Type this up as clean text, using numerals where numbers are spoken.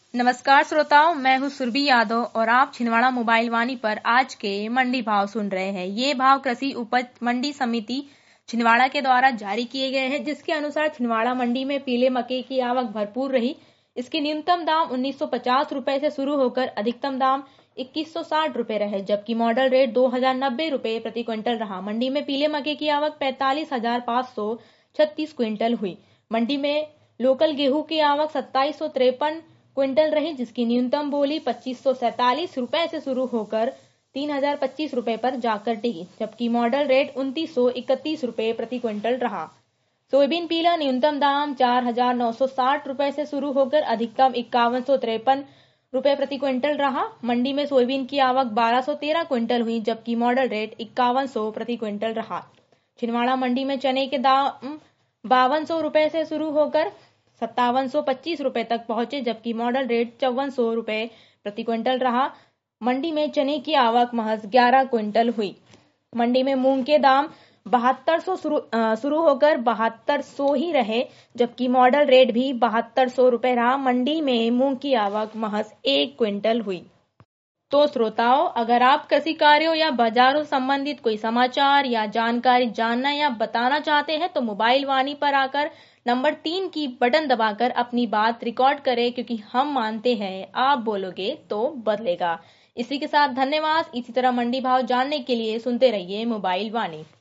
नमस्कार श्रोताओं, मैं हूँ सुरभि यादव और आप छिंदवाड़ा मोबाइल वाणी पर आज के मंडी भाव सुन रहे हैं। ये भाव कृषि उपज मंडी समिति छिंदवाड़ा के द्वारा जारी किए गए हैं, जिसके अनुसार छिंदवाड़ा मंडी में पीले मक्के की आवक भरपूर रही। इसके न्यूनतम दाम 1950 रुपए से शुरू होकर अधिकतम दाम 2160 रुपए रहे, जबकि मॉडल रेट 2090 रुपए प्रति क्विंटल रहा। मंडी में पीले मक्के की आवक 45,536 क्विंटल हुई। मंडी में लोकल गेहूं की आवक 2753 क्विंटल रही, जिसकी न्यूनतम बोली 2547 रुपए से शुरू होकर 3025 रुपए पर जाकर टिकी, जबकि मॉडल रेट 2931 रुपए प्रति क्विंटल रहा। सोयाबीन पीला न्यूनतम दाम 4960 रुपए से शुरू होकर अधिकतम 5153 रुपए प्रति क्विंटल रहा। मंडी में सोयाबीन की आवक 1213 क्विंटल हुई, जबकि मॉडल रेट 5100 प्रति क्विंटल रहा। छिंदवाड़ा मंडी में चने के दाम 5200 रुपए से शुरू होकर 5725 रुपए तक पहुंचे, जबकि मॉडल रेट 5400 रुपए प्रति क्विंटल रहा। मंडी में चने की आवक महज 11 क्विंटल हुई। मंडी में मूंग के दाम 7200 शुरू होकर 7200 ही रहे, जबकि मॉडल रेट भी 7200 रुपए रहा। मंडी में मूंग की आवक महज 1 क्विंटल हुई। तो श्रोताओं, अगर आप कृषि कार्यों या बाजारों संबंधित कोई समाचार या जानकारी जानना या बताना चाहते हैं तो मोबाइल वाणी पर आकर नंबर 3 की बटन दबाकर अपनी बात रिकॉर्ड करें, क्योंकि हम मानते हैं आप बोलोगे तो बदलेगा। इसी के साथ धन्यवाद। इसी तरह मंडी भाव जानने के लिए सुनते रहिए मोबाइल वाणी।